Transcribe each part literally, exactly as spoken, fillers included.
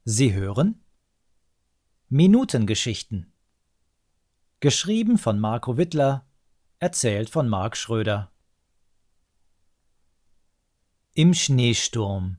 Sie hören Minutengeschichten. Geschrieben von Marco Wittler, erzählt von Marc Schröder. Im Schneesturm.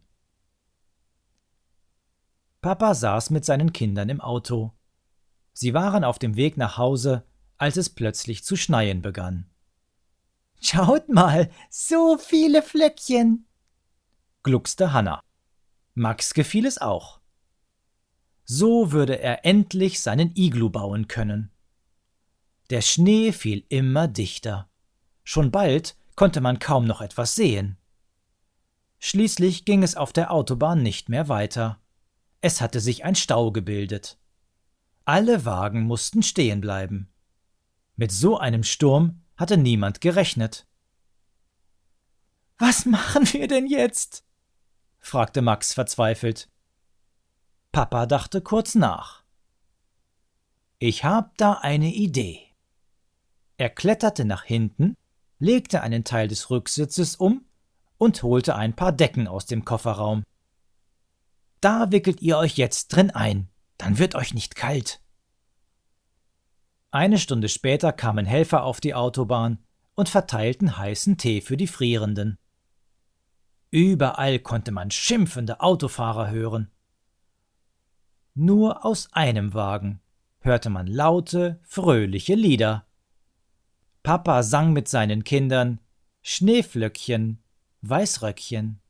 Papa saß mit seinen Kindern im Auto. Sie waren auf dem Weg nach Hause, als es plötzlich zu schneien begann. »Schaut mal, so viele Flöckchen«, gluckste Hanna. Max gefiel es auch. So würde er endlich seinen Iglu bauen können. Der Schnee fiel immer dichter. Schon bald konnte man kaum noch etwas sehen. Schließlich ging es auf der Autobahn nicht mehr weiter. Es hatte sich ein Stau gebildet. Alle Wagen mussten stehen bleiben. Mit so einem Sturm hatte niemand gerechnet. »Was machen wir denn jetzt?« fragte Max verzweifelt. Papa dachte kurz nach. »Ich hab da eine Idee.« Er kletterte nach hinten, legte einen Teil des Rücksitzes um und holte ein paar Decken aus dem Kofferraum. »Da wickelt ihr euch jetzt drin ein, dann wird euch nicht kalt.« Eine Stunde später kamen Helfer auf die Autobahn und verteilten heißen Tee für die Frierenden. Überall konnte man schimpfende Autofahrer hören. Nur aus einem Wagen hörte man laute, fröhliche Lieder. Papa sang mit seinen Kindern: »Schneeflöckchen, Weißröckchen.«